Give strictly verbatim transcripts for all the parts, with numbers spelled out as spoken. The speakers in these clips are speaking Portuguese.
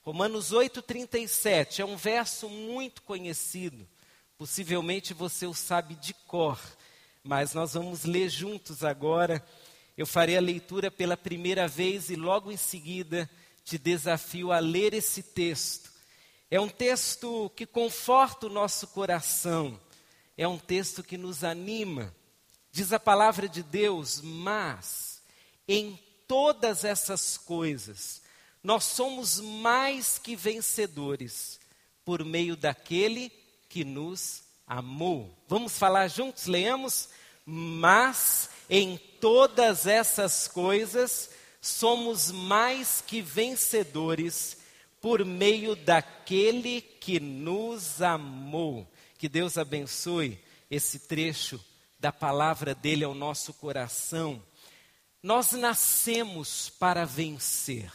Romanos oito, trinta e sete, é um verso muito conhecido. Possivelmente você o sabe de cor, mas nós vamos ler juntos agora. Eu farei a leitura pela primeira vez e logo em seguida te desafio a ler esse texto. É um texto que conforta o nosso coração, é um texto que nos anima. Diz a palavra de Deus: mas em todas essas coisas nós somos mais que vencedores por meio daquele que nos amou. Vamos falar juntos? Leamos. Mas em todas essas coisas somos mais que vencedores por meio daquele que nos amou. Que Deus abençoe esse trecho da palavra dele ao nosso coração. Nós nascemos para vencer.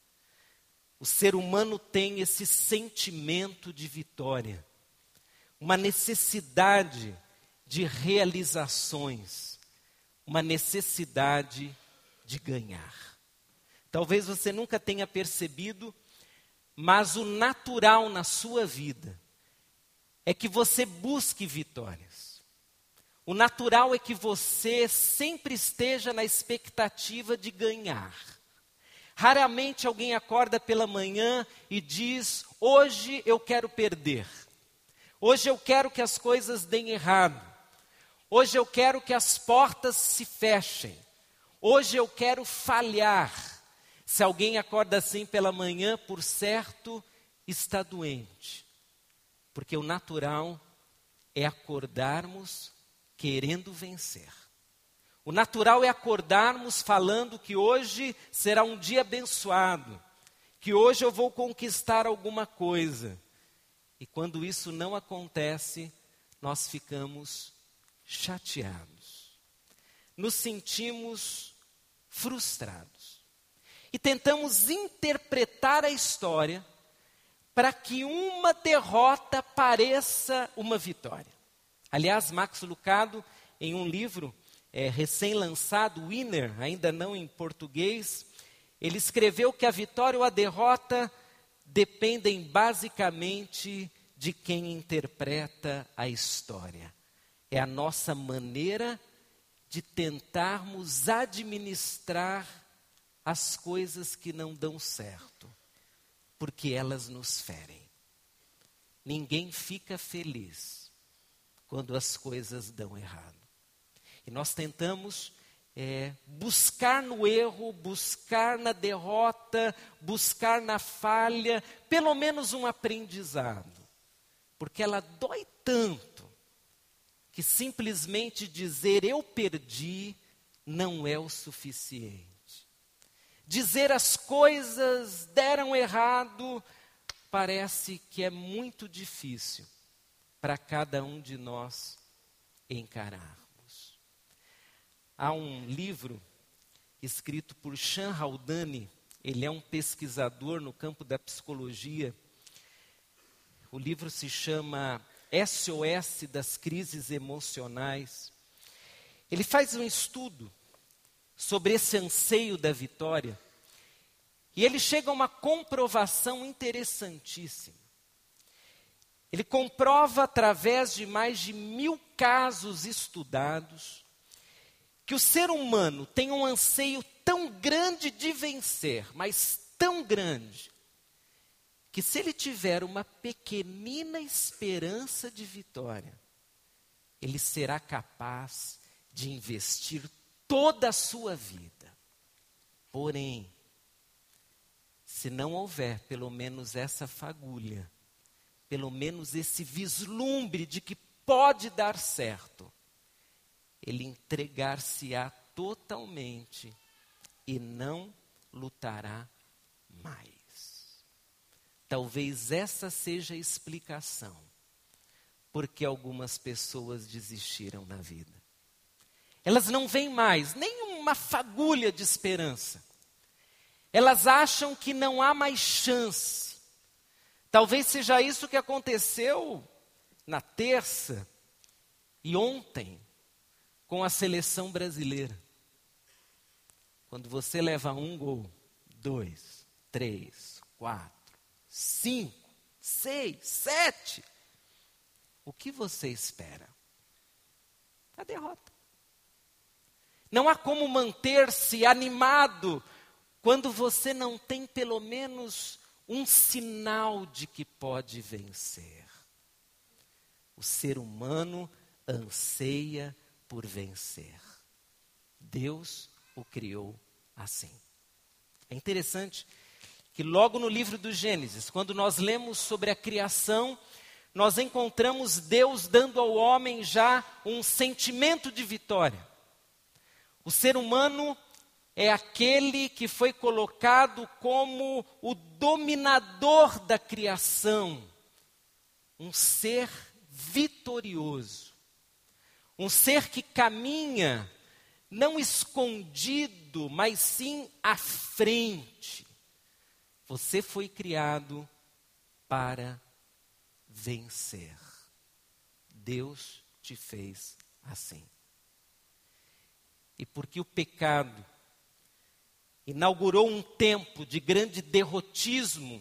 O ser humano tem esse sentimento de vitória, uma necessidade de realizações, uma necessidade de ganhar. Talvez você nunca tenha percebido, mas o natural na sua vida é que você busque vitórias. O natural é que você sempre esteja na expectativa de ganhar. Raramente alguém acorda pela manhã e diz: hoje eu quero perder. Hoje eu quero que as coisas deem errado. Hoje eu quero que as portas se fechem. Hoje eu quero falhar. Se alguém acorda assim pela manhã, por certo, está doente. Porque o natural é acordarmos querendo vencer. O natural é acordarmos falando que hoje será um dia abençoado, que hoje eu vou conquistar alguma coisa. E quando isso não acontece, nós ficamos chateados, nos sentimos frustrados e tentamos interpretar a história para que uma derrota pareça uma vitória. Aliás, Max Lucado, em um livro é, recém-lançado, Winner, ainda não em português, ele escreveu que a vitória ou a derrota dependem basicamente de quem interpreta a história. É a nossa maneira de tentarmos administrar as coisas que não dão certo, porque elas nos ferem. Ninguém fica feliz quando as coisas dão errado. E nós tentamos é, buscar no erro, buscar na derrota, buscar na falha, pelo menos um aprendizado. Porque ela dói tanto que simplesmente dizer eu perdi não é o suficiente. Dizer as coisas deram errado parece que é muito difícil para cada um de nós encararmos. Há um livro escrito por Shan Haldane, ele é um pesquisador no campo da psicologia. O livro se chama S O S das crises emocionais. Ele faz um estudo sobre esse anseio da vitória e ele chega a uma comprovação interessantíssima. Ele comprova através de mais de mil casos estudados que o ser humano tem um anseio tão grande de vencer, mas tão grande, que se ele tiver uma pequenina esperança de vitória, ele será capaz de investir toda a sua vida. Porém, se não houver pelo menos essa fagulha, pelo menos esse vislumbre de que pode dar certo, ele entregar-se-á totalmente e não lutará mais. Talvez essa seja a explicação porque algumas pessoas desistiram na vida. Elas não veem mais nenhuma fagulha de esperança. Elas acham que não há mais chance. Talvez seja isso que aconteceu na terça e ontem com a seleção brasileira. Quando você leva um gol, dois, três, quatro, cinco, seis, sete. O que você espera? A derrota. Não há como manter-se animado quando você não tem pelo menos um sinal de que pode vencer. O ser humano anseia por vencer. Deus o criou assim. É interessante que logo no livro do Gênesis, quando nós lemos sobre a criação, nós encontramos Deus dando ao homem já um sentimento de vitória. O ser humano é aquele que foi colocado como o dominador da criação, um ser vitorioso, um ser que caminha não escondido, mas sim à frente. Você foi criado para vencer. Deus te fez assim. E porque o pecado inaugurou um tempo de grande derrotismo,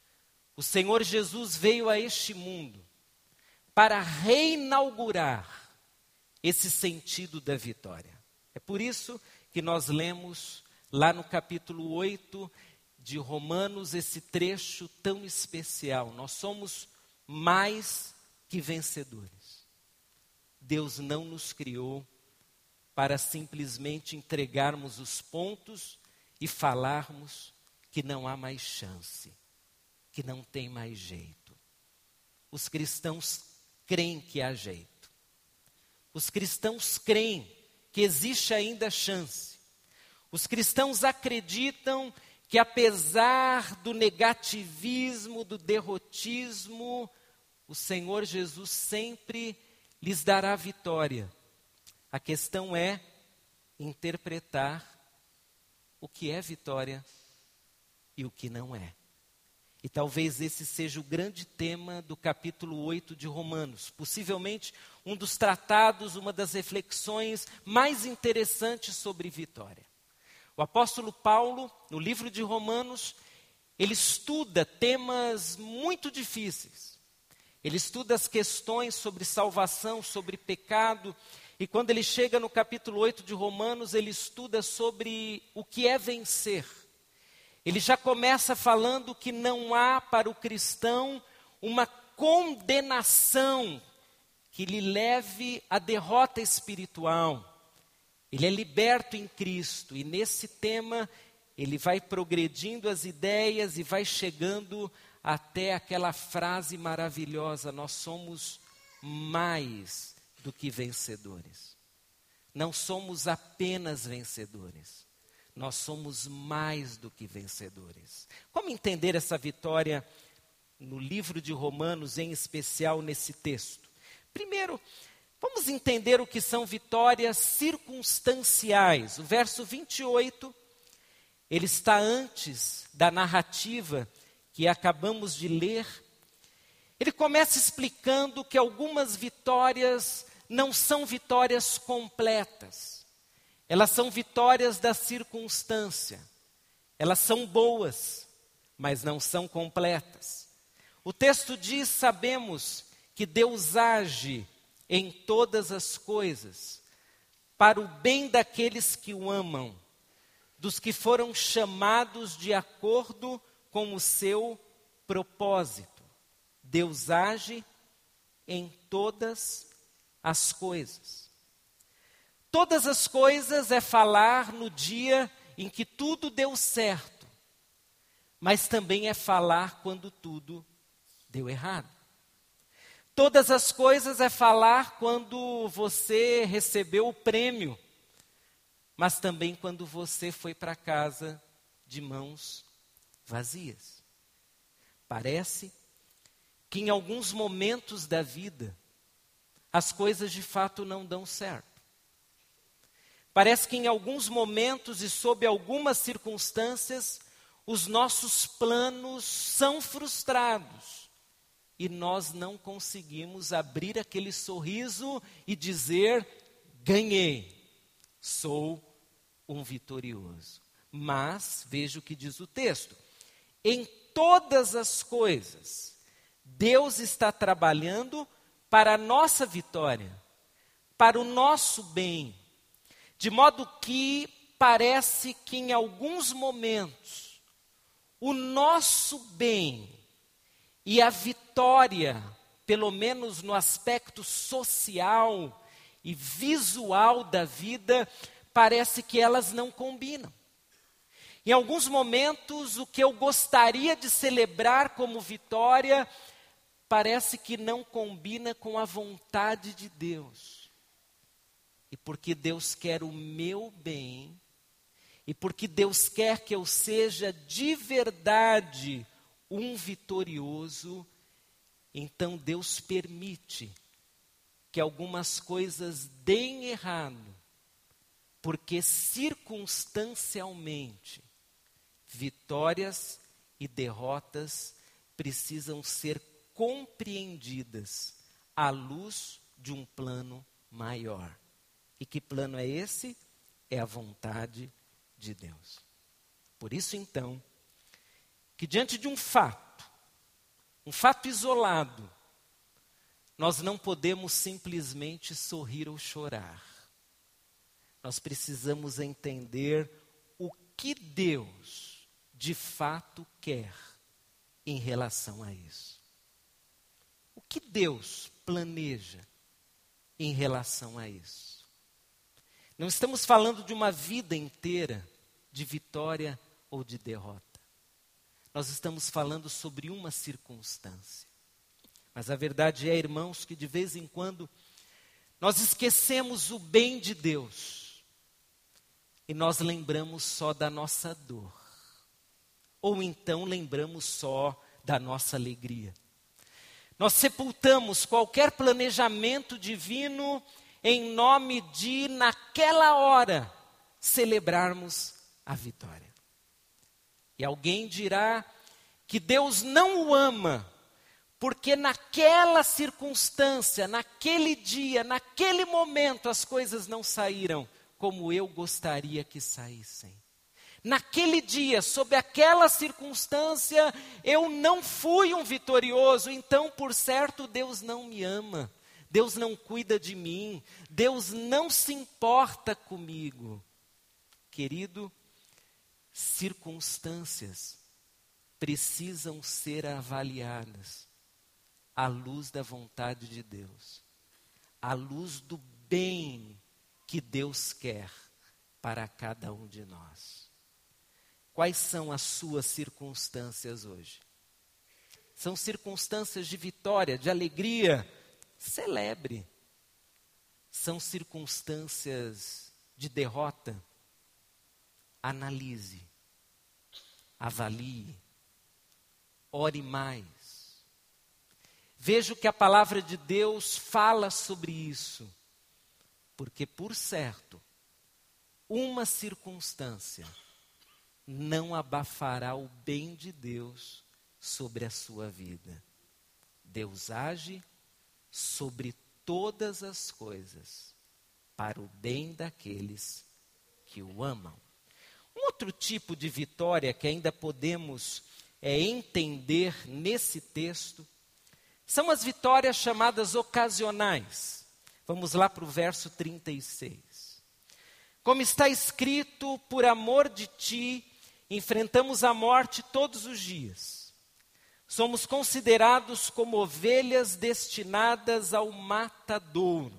o Senhor Jesus veio a este mundo para reinaugurar esse sentido da vitória. É por isso que nós lemos lá no capítulo oito de Romanos esse trecho tão especial. Nós somos mais que vencedores. Deus não nos criou para simplesmente entregarmos os pontos e falarmos que não há mais chance, que não tem mais jeito. Os cristãos creem que há jeito. Os cristãos creem que existe ainda chance. Os cristãos acreditam que apesar do negativismo, do derrotismo, o Senhor Jesus sempre lhes dará vitória. A questão é interpretar o que é vitória e o que não é. E talvez esse seja o grande tema do capítulo oito de Romanos. Possivelmente um dos tratados, uma das reflexões mais interessantes sobre vitória. O apóstolo Paulo, no livro de Romanos, ele estuda temas muito difíceis. Ele estuda as questões sobre salvação, sobre pecado. E quando ele chega no capítulo oito de Romanos, ele estuda sobre o que é vencer. Ele já começa falando que não há para o cristão uma condenação que lhe leve à derrota espiritual. Ele é liberto em Cristo e nesse tema ele vai progredindo as ideias e vai chegando até aquela frase maravilhosa: nós somos mais do que vencedores. Não somos apenas vencedores. Nós somos mais do que vencedores. Como entender essa vitória no livro de Romanos, em especial nesse texto? Primeiro, vamos entender o que são vitórias circunstanciais. O verso vinte e oito, ele está antes da narrativa que acabamos de ler. Ele começa explicando que algumas vitórias não são vitórias completas. Elas são vitórias da circunstância. Elas são boas, mas não são completas. O texto diz, sabemos que Deus age em todas as coisas para o bem daqueles que o amam, dos que foram chamados de acordo com o seu propósito. Deus age em todas as coisas. Todas as coisas é falar no dia em que tudo deu certo, mas também é falar quando tudo deu errado. Todas as coisas é falar quando você recebeu o prêmio, mas também quando você foi para casa de mãos vazias. Parece que em alguns momentos da vida, as coisas de fato não dão certo. Parece que em alguns momentos e sob algumas circunstâncias, os nossos planos são frustrados e nós não conseguimos abrir aquele sorriso e dizer: ganhei, sou um vitorioso. Mas, veja o que diz o texto: em todas as coisas, Deus está trabalhando para a nossa vitória, para o nosso bem, de modo que parece que em alguns momentos o nosso bem e a vitória, pelo menos no aspecto social e visual da vida, parece que elas não combinam. Em alguns momentos, o que eu gostaria de celebrar como vitória, parece que não combina com a vontade de Deus. E porque Deus quer o meu bem, e porque Deus quer que eu seja de verdade um vitorioso, então Deus permite que algumas coisas deem errado, porque circunstancialmente, vitórias e derrotas precisam ser compreendidas à luz de um plano maior. E que plano é esse? É a vontade de Deus. Por isso, então, que diante de um fato, um fato isolado, nós não podemos simplesmente sorrir ou chorar. Nós precisamos entender o que Deus de fato quer em relação a isso. O que Deus planeja em relação a isso. Não estamos falando de uma vida inteira de vitória ou de derrota. Nós estamos falando sobre uma circunstância. Mas a verdade é, irmãos, que de vez em quando nós esquecemos o bem de Deus e nós lembramos só da nossa dor. Ou então lembramos só da nossa alegria. Nós sepultamos qualquer planejamento divino em nome de, naquela hora, celebrarmos a vitória. E alguém dirá que Deus não o ama, porque naquela circunstância, naquele dia, naquele momento, as coisas não saíram como eu gostaria que saíssem. Naquele dia, sob aquela circunstância, eu não fui um vitorioso, então, por certo, Deus não me ama, Deus não cuida de mim, Deus não se importa comigo. Querido, circunstâncias precisam ser avaliadas à luz da vontade de Deus, à luz do bem que Deus quer para cada um de nós. Quais são as suas circunstâncias hoje? São circunstâncias de vitória, de alegria? Celebre. São circunstâncias de derrota? Analise, avalie, ore mais. Veja o que a palavra de Deus fala sobre isso. Porque, por certo, uma circunstância não abafará o bem de Deus sobre a sua vida. Deus age sobre todas as coisas para o bem daqueles que o amam. Um outro tipo de vitória que ainda podemos é, entender nesse texto são as vitórias chamadas ocasionais. Vamos lá para o verso trinta e seis. Como está escrito, por amor de ti, enfrentamos a morte todos os dias. Somos considerados como ovelhas destinadas ao matadouro.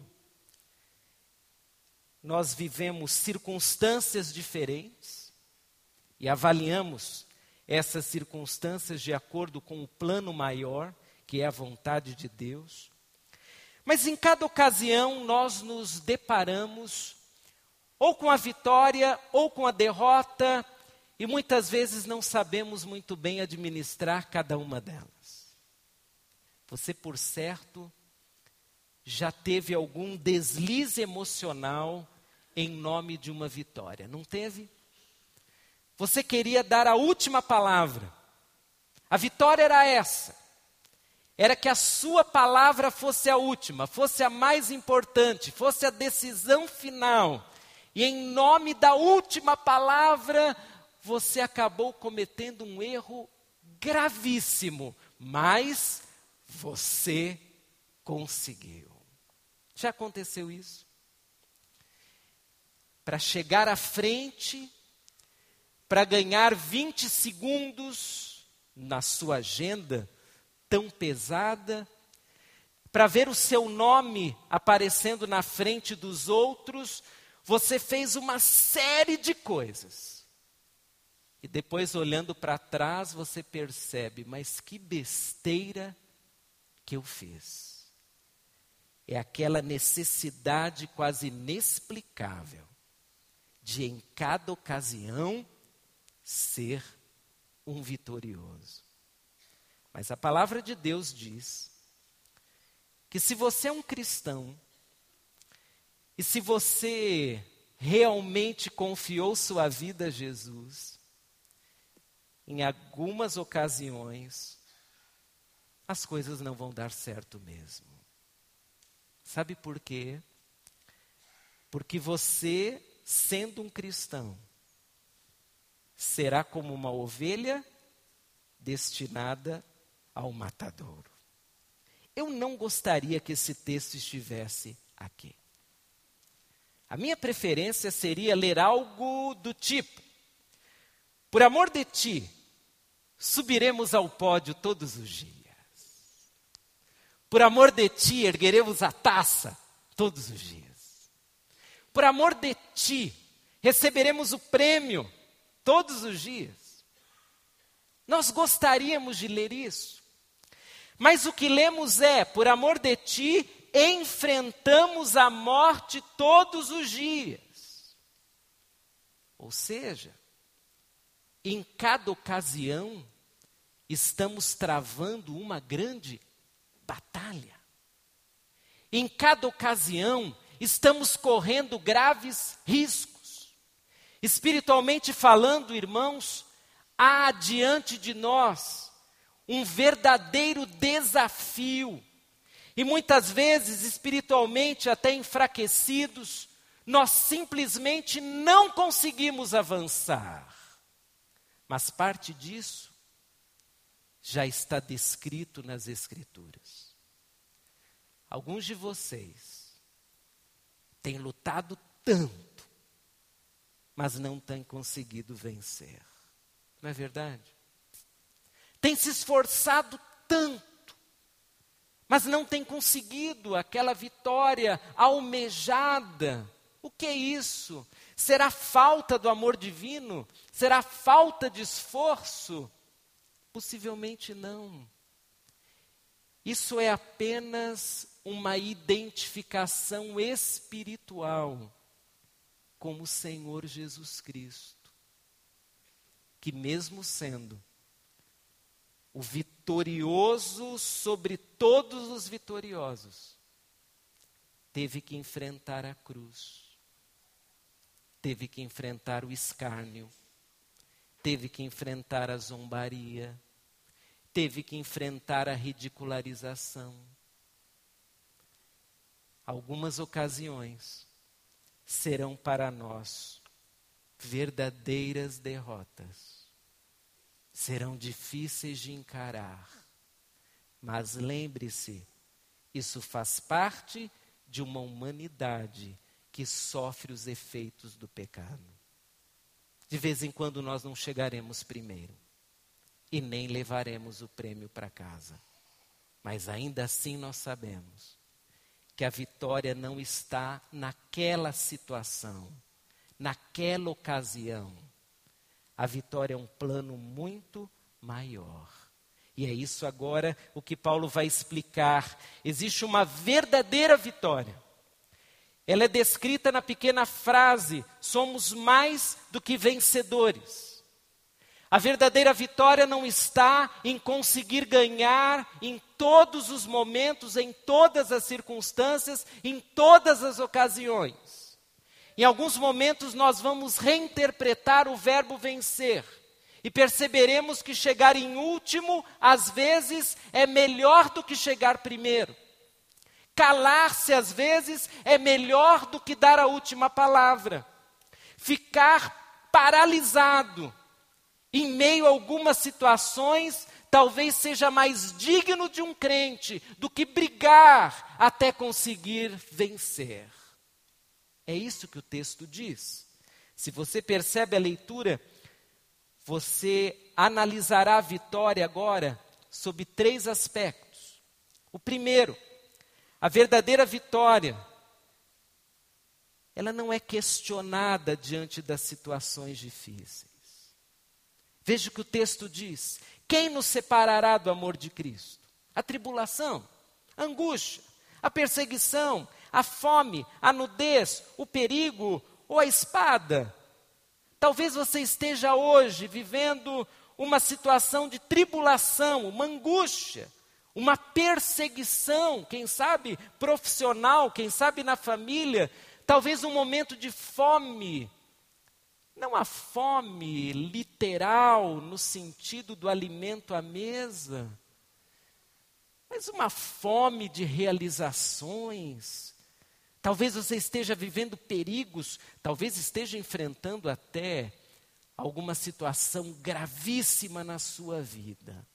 Nós vivemos circunstâncias diferentes e avaliamos essas circunstâncias de acordo com o plano maior, que é a vontade de Deus. Mas em cada ocasião nós nos deparamos ou com a vitória ou com a derrota, e muitas vezes não sabemos muito bem administrar cada uma delas. Você, por certo, já teve algum deslize emocional em nome de uma vitória, não teve? Você queria dar a última palavra. A vitória era essa. Era que a sua palavra fosse a última, fosse a mais importante, fosse a decisão final. E em nome da última palavra, você acabou cometendo um erro gravíssimo, mas você conseguiu. Já aconteceu isso? Para chegar à frente, para ganhar vinte segundos na sua agenda tão pesada, para ver o seu nome aparecendo na frente dos outros, você fez uma série de coisas. E depois, olhando para trás, você percebe, mas que besteira que eu fiz. É aquela necessidade quase inexplicável de, em cada ocasião, ser um vitorioso. Mas a palavra de Deus diz que se você é um cristão, e se você realmente confiou sua vida a Jesus, em algumas ocasiões, as coisas não vão dar certo mesmo. Sabe por quê? Porque você, sendo um cristão, será como uma ovelha destinada ao matadouro. Eu não gostaria que esse texto estivesse aqui. A minha preferência seria ler algo do tipo: por amor de ti, subiremos ao pódio todos os dias. Por amor de ti, ergueremos a taça todos os dias. Por amor de ti, receberemos o prêmio todos os dias. Nós gostaríamos de ler isso. Mas o que lemos é: por amor de ti, enfrentamos a morte todos os dias. Ou seja, em cada ocasião, estamos travando uma grande batalha. Em cada ocasião, estamos correndo graves riscos. Espiritualmente falando, irmãos, há diante de nós um verdadeiro desafio. E muitas vezes, espiritualmente até enfraquecidos, nós simplesmente não conseguimos avançar. Mas parte disso já está descrito nas Escrituras. Alguns de vocês têm lutado tanto, mas não têm conseguido vencer. Não é verdade? Tem se esforçado tanto, mas não tem conseguido aquela vitória almejada. O que é isso? Será falta do amor divino? Será falta de esforço? Possivelmente não. Isso é apenas uma identificação espiritual com o Senhor Jesus Cristo, que mesmo sendo o vitorioso sobre todos os vitoriosos, teve que enfrentar a cruz, teve que enfrentar o escárnio, teve que enfrentar a zombaria, teve que enfrentar a ridicularização. Algumas ocasiões serão para nós verdadeiras derrotas. Serão difíceis de encarar. Mas lembre-se, isso faz parte de uma humanidade que sofre os efeitos do pecado. De vez em quando nós não chegaremos primeiro e nem levaremos o prêmio para casa. Mas ainda assim nós sabemos que a vitória não está naquela situação, naquela ocasião. A vitória é um plano muito maior. E é isso agora o que Paulo vai explicar. Existe uma verdadeira vitória. Ela é descrita na pequena frase: somos mais do que vencedores. A verdadeira vitória não está em conseguir ganhar em todos os momentos, em todas as circunstâncias, em todas as ocasiões. Em alguns momentos nós vamos reinterpretar o verbo vencer e perceberemos que chegar em último, às vezes, é melhor do que chegar primeiro. Calar-se, às vezes, é melhor do que dar a última palavra. Ficar paralisado em meio a algumas situações talvez seja mais digno de um crente do que brigar até conseguir vencer. É isso que o texto diz. Se você percebe a leitura, você analisará a vitória agora sob três aspectos. O primeiro, a verdadeira vitória, ela não é questionada diante das situações difíceis. Veja o que o texto diz: quem nos separará do amor de Cristo? A tribulação, a angústia, a perseguição, a fome, a nudez, o perigo ou a espada? Talvez você esteja hoje vivendo uma situação de tribulação, uma angústia, uma perseguição, quem sabe profissional, quem sabe na família, talvez um momento de fome. Não a fome literal, no sentido do alimento à mesa, mas uma fome de realizações. Talvez você esteja vivendo perigos, talvez esteja enfrentando até alguma situação gravíssima na sua vida.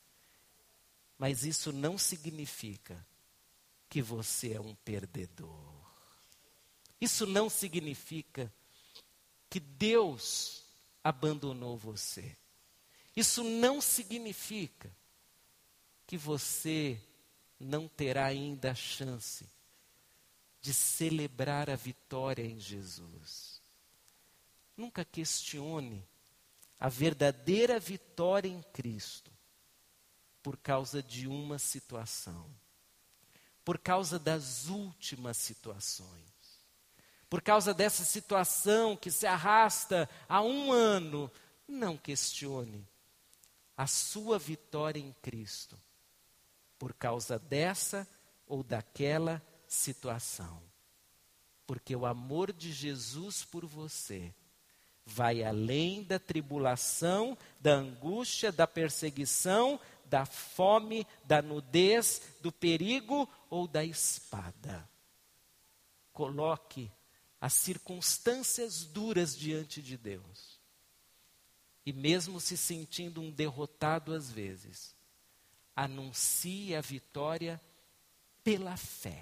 Mas isso não significa que você é um perdedor. Isso não significa que Deus abandonou você. Isso não significa que você não terá ainda a chance de celebrar a vitória em Jesus. Nunca questione a verdadeira vitória em Cristo por causa de uma situação, por causa das últimas situações, por causa dessa situação que se arrasta há um ano. Não questione a sua vitória em Cristo por causa dessa ou daquela situação. Porque o amor de Jesus por você vai além da tribulação, da angústia, da perseguição, da fome, da nudez, do perigo ou da espada. Coloque as circunstâncias duras diante de Deus. E mesmo se sentindo um derrotado às vezes, anuncie a vitória pela fé.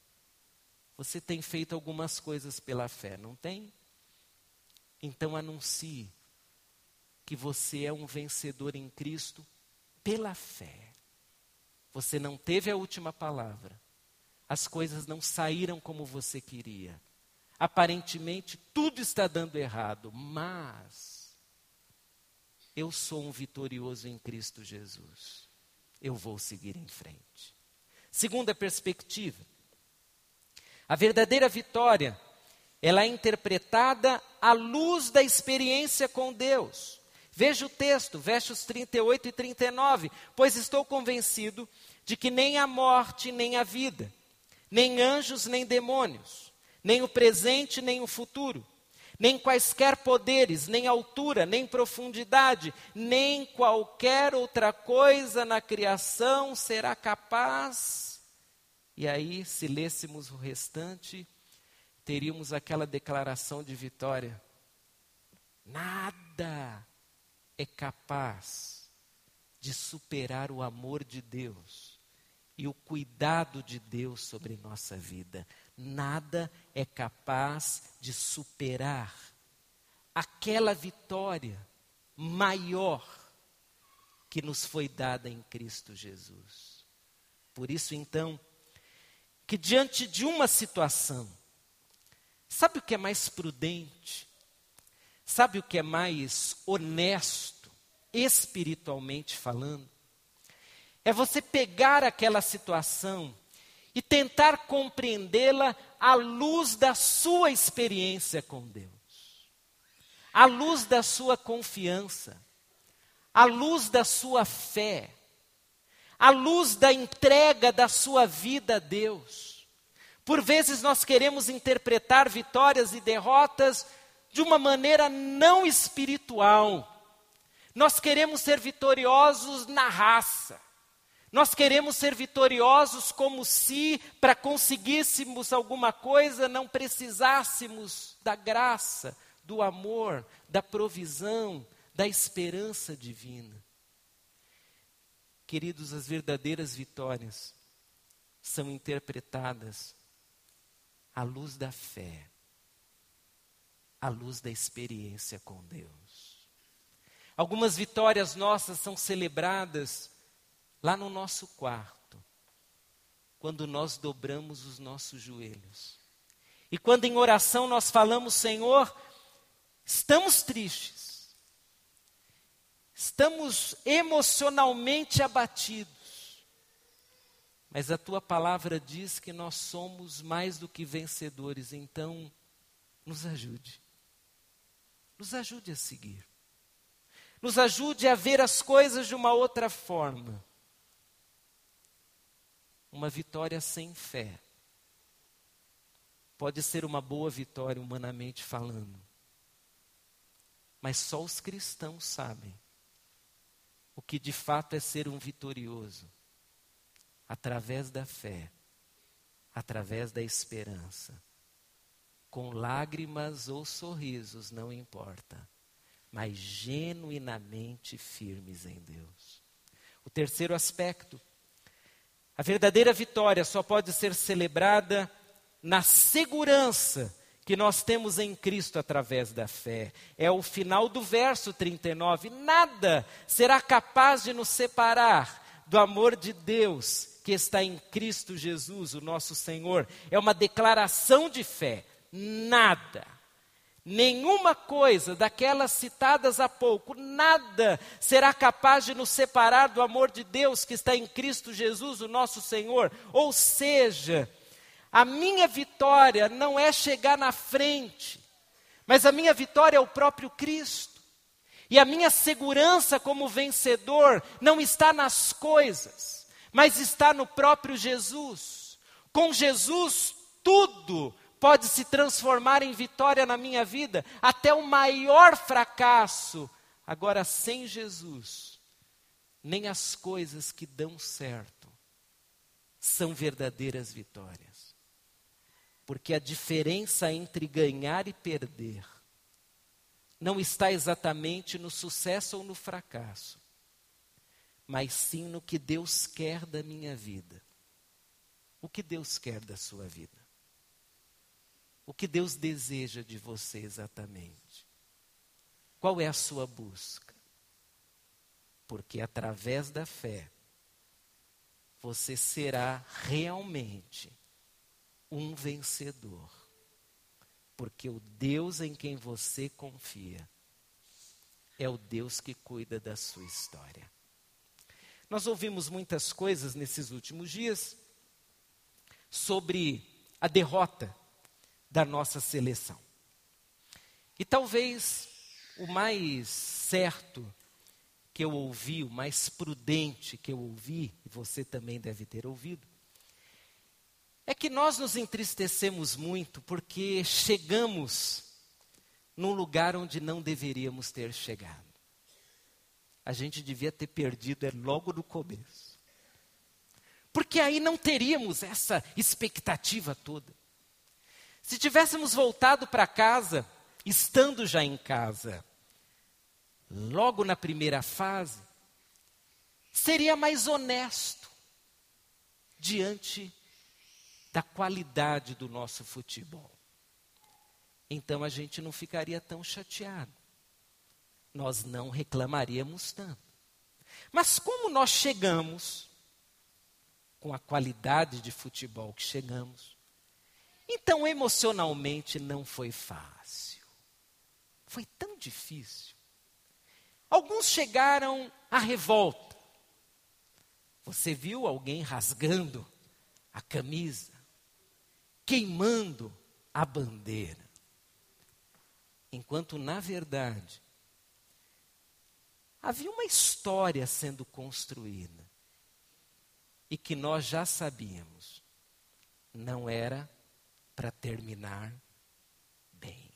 Você tem feito algumas coisas pela fé, não tem? Então anuncie que você é um vencedor em Cristo pela fé. Você não teve a última palavra. As coisas não saíram como você queria. Aparentemente tudo está dando errado, mas eu sou um vitorioso em Cristo Jesus. Eu vou seguir em frente. Segunda perspectiva. A verdadeira vitória, ela é interpretada à luz da experiência com Deus. Veja o texto, versos trinta e oito e trinta e nove. Pois estou convencido de que nem a morte, nem a vida, nem anjos, nem demônios, nem o presente, nem o futuro, nem quaisquer poderes, nem altura, nem profundidade, nem qualquer outra coisa na criação será capaz. E aí, se lêssemos o restante, teríamos aquela declaração de vitória. Nada é capaz de superar o amor de Deus e o cuidado de Deus sobre nossa vida. Nada é capaz de superar aquela vitória maior que nos foi dada em Cristo Jesus. Por isso, então, que diante de uma situação, sabe o que é mais prudente? Sabe o que é mais honesto, espiritualmente falando? É você pegar aquela situação e tentar compreendê-la à luz da sua experiência com Deus, à luz da sua confiança, à luz da sua fé, à luz da entrega da sua vida a Deus. Por vezes nós queremos interpretar vitórias e derrotas de uma maneira não espiritual. Nós queremos ser vitoriosos na raça. Nós queremos ser vitoriosos como se, para conseguíssemos alguma coisa, não precisássemos da graça, do amor, da provisão, da esperança divina. Queridos, as verdadeiras vitórias são interpretadas à luz da fé, à luz da experiência com Deus. Algumas vitórias nossas são celebradas lá no nosso quarto, quando nós dobramos os nossos joelhos. E quando em oração nós falamos: Senhor, estamos tristes, estamos emocionalmente abatidos, mas a Tua palavra diz que nós somos mais do que vencedores, então nos ajude. Nos ajude a seguir. Nos ajude a ver as coisas de uma outra forma. Uma vitória sem fé pode ser uma boa vitória humanamente falando, mas só os cristãos sabem o que de fato é ser um vitorioso, através da fé, através da esperança, com lágrimas ou sorrisos, não importa, mas genuinamente firmes em Deus. O terceiro aspecto: a verdadeira vitória só pode ser celebrada na segurança que nós temos em Cristo através da fé. É o final do verso trinta e nove. Nada será capaz de nos separar do amor de Deus que está em Cristo Jesus, o nosso Senhor. É uma declaração de fé. Nada, nenhuma coisa daquelas citadas há pouco, nada será capaz de nos separar do amor de Deus que está em Cristo Jesus, o nosso Senhor. Ou seja, a minha vitória não é chegar na frente, mas a minha vitória é o próprio Cristo. E a minha segurança como vencedor não está nas coisas, mas está no próprio Jesus. Com Jesus, tudo pode se transformar em vitória na minha vida, até o maior fracasso. Agora, sem Jesus, nem as coisas que dão certo são verdadeiras vitórias. Porque a diferença entre ganhar e perder não está exatamente no sucesso ou no fracasso, mas sim no que Deus quer da minha vida. O que Deus quer da sua vida? O que Deus deseja de você exatamente? Qual é a sua busca? Porque através da fé, você será realmente um vencedor. Porque o Deus em quem você confia é o Deus que cuida da sua história. Nós ouvimos muitas coisas nesses últimos dias sobre a derrota da nossa seleção. E talvez o mais certo que eu ouvi, o mais prudente que eu ouvi, e você também deve ter ouvido, é que nós nos entristecemos muito porque chegamos num lugar onde não deveríamos ter chegado. A gente devia ter perdido é logo no começo. Porque aí não teríamos essa expectativa toda. Se tivéssemos voltado para casa, estando já em casa, logo na primeira fase, seria mais honesto diante da qualidade do nosso futebol. Então a gente não ficaria tão chateado. Nós não reclamaríamos tanto. Mas como nós chegamos com a qualidade de futebol que chegamos, então emocionalmente não foi fácil. Foi tão difícil. Alguns chegaram à revolta. Você viu alguém rasgando a camisa, queimando a bandeira. Enquanto, na verdade, havia uma história sendo construída e que nós já sabíamos, não era para terminar bem.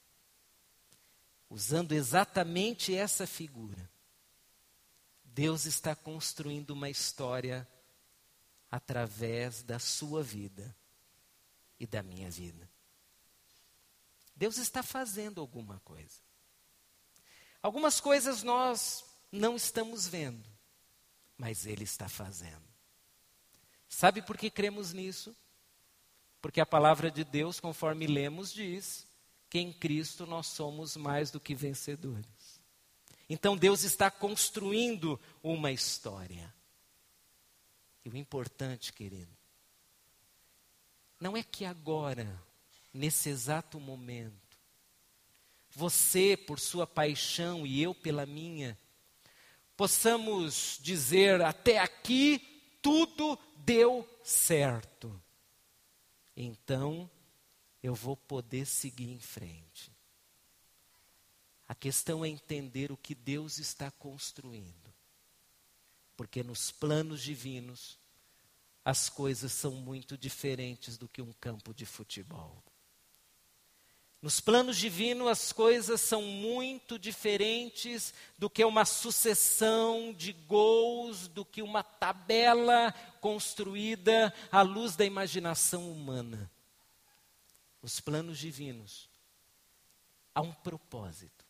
Usando exatamente essa figura, Deus está construindo uma história através da sua vida e da minha vida. Deus está fazendo alguma coisa. Algumas coisas nós não estamos vendo, mas Ele está fazendo. Sabe por que cremos nisso? Porque a palavra de Deus, conforme lemos, diz que em Cristo nós somos mais do que vencedores. Então Deus está construindo uma história. E o importante, querido, não é que agora, nesse exato momento, você por sua paixão e eu pela minha, possamos dizer até aqui tudo deu certo. Então eu vou poder seguir em frente. A questão é entender o que Deus está construindo. Porque nos planos divinos, as coisas são muito diferentes do que um campo de futebol. Nos planos divinos, as coisas são muito diferentes do que uma sucessão de gols, do que uma tabela construída à luz da imaginação humana. Nos planos divinos, há um propósito.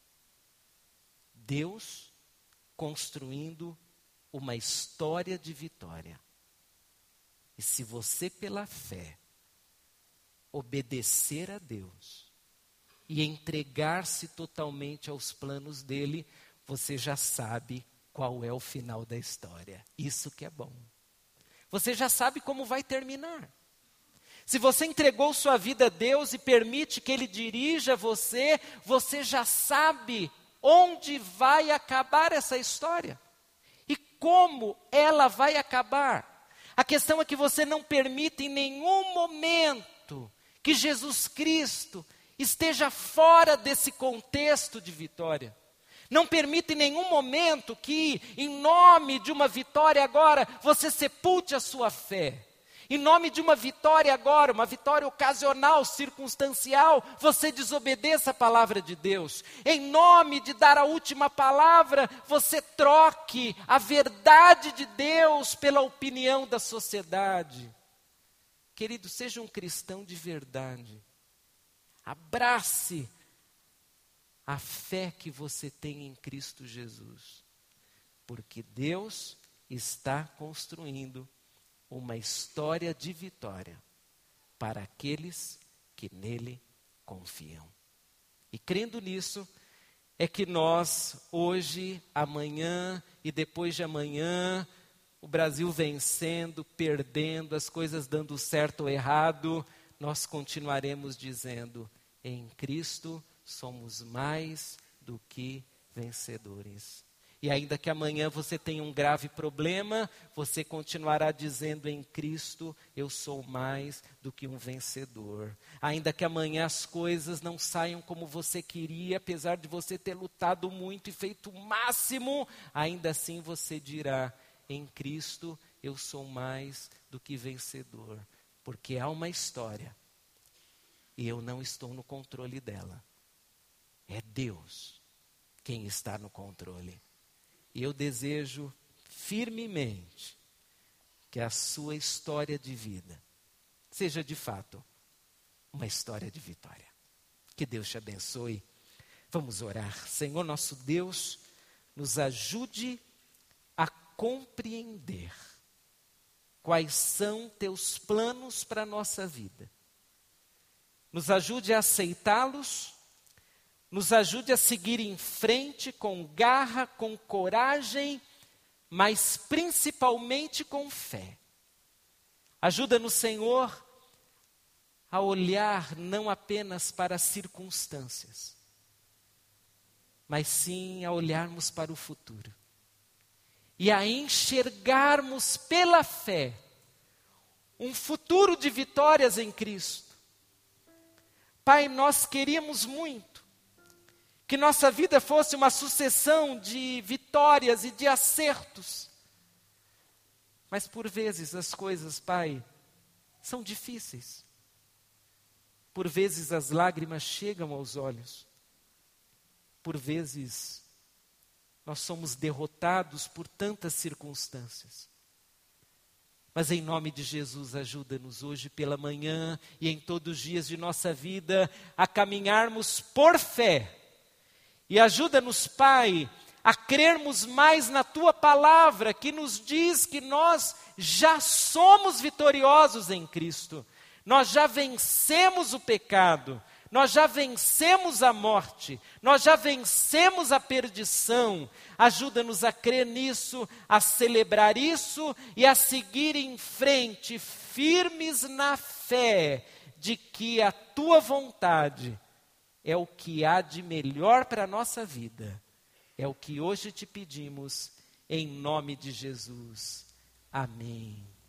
Deus construindo uma história de vitória. E se você, pela fé, obedecer a Deus e entregar-se totalmente aos planos dele, você já sabe qual é o final da história. Isso que é bom. Você já sabe como vai terminar. Se você entregou sua vida a Deus e permite que Ele dirija você, você já sabe onde vai acabar essa história. E como ela vai acabar. A questão é que você não permite em nenhum momento que Jesus Cristo esteja fora desse contexto de vitória. Não permite em nenhum momento que, em nome de uma vitória agora, você sepulte a sua fé. Em nome de uma vitória agora, uma vitória ocasional, circunstancial, você desobedeça a palavra de Deus. Em nome de dar a última palavra, você troque a verdade de Deus pela opinião da sociedade. Querido, seja um cristão de verdade. Abrace a fé que você tem em Cristo Jesus. Porque Deus está construindo uma história de vitória para aqueles que nele confiam. E crendo nisso, é que nós, hoje, amanhã e depois de amanhã, o Brasil vencendo, perdendo, as coisas dando certo ou errado, nós continuaremos dizendo, em Cristo somos mais do que vencedores. E ainda que amanhã você tenha um grave problema, você continuará dizendo em Cristo, eu sou mais do que um vencedor. Ainda que amanhã as coisas não saiam como você queria, apesar de você ter lutado muito e feito o máximo, ainda assim você dirá, em Cristo eu sou mais do que vencedor. Porque há uma história e eu não estou no controle dela. É Deus quem está no controle. E eu desejo firmemente que a sua história de vida seja de fato uma história de vitória. Que Deus te abençoe. Vamos orar. Senhor nosso Deus, nos ajude a compreender quais são teus planos para a nossa vida. Nos ajude a aceitá-los. Nos ajude a seguir em frente com garra, com coragem, mas principalmente com fé. Ajuda-nos, Senhor, a olhar não apenas para as circunstâncias, mas sim a olharmos para o futuro. E a enxergarmos pela fé um futuro de vitórias em Cristo. Pai, nós queríamos muito que nossa vida fosse uma sucessão de vitórias e de acertos. Mas por vezes as coisas, Pai, são difíceis. Por vezes as lágrimas chegam aos olhos. Por vezes nós somos derrotados por tantas circunstâncias. Mas em nome de Jesus, ajuda-nos hoje pela manhã e em todos os dias de nossa vida a caminharmos por fé. E ajuda-nos, Pai, a crermos mais na Tua palavra, que nos diz que nós já somos vitoriosos em Cristo. Nós já vencemos o pecado, nós já vencemos a morte, nós já vencemos a perdição. Ajuda-nos a crer nisso, a celebrar isso e a seguir em frente, firmes na fé de que a Tua vontade é o que há de melhor para a nossa vida. É o que hoje te pedimos, em nome de Jesus. Amém.